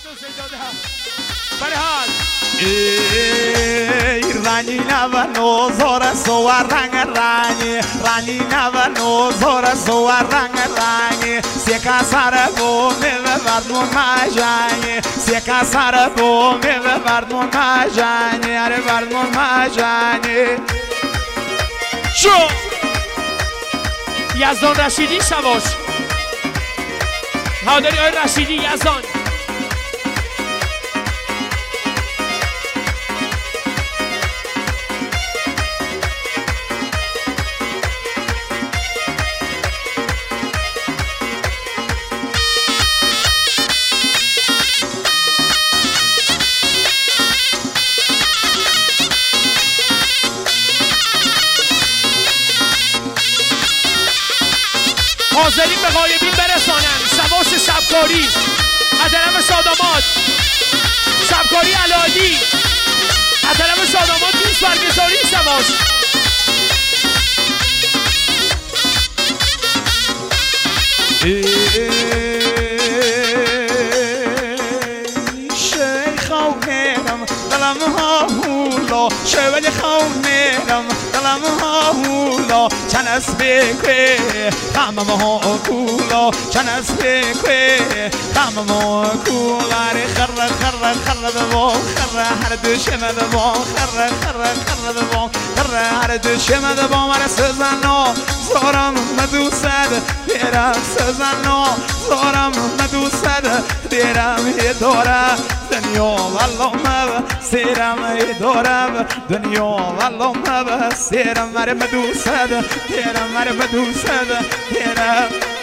فرهاد رنگی نو زور سوار رنگ رنگی نو زور سوار رنگ سیکا سر بو میوه بردمون مجنی سیکا سر بو میوه بردمون مجنی اره بردمون مجنی شو یزدان رشیدی شواش حاضری آقای رشیدی یزدان حاضرین به غایبین برسانن شواش شبکاری ادرم شاداماد شبکاری علادی ادرم شاداماد دوست برگزاری شواش شیخ آونم دلم هاولا شوال خونم دلم هاولا چند از بکه خمم ها کولا چند از بکه خمم ها کولا خر خر خر ببام خر هر دوشم ببام خر خر خر ببام خر هر دوشم ببام ار سزنا زارم مدوسد دیرم سزنا زارم مدوسد دیرم یه داره دنیا والله ما سیرم یه دارم دنیا والله ما سیرم مر مدوسد دیرم مر مدوسد دیرم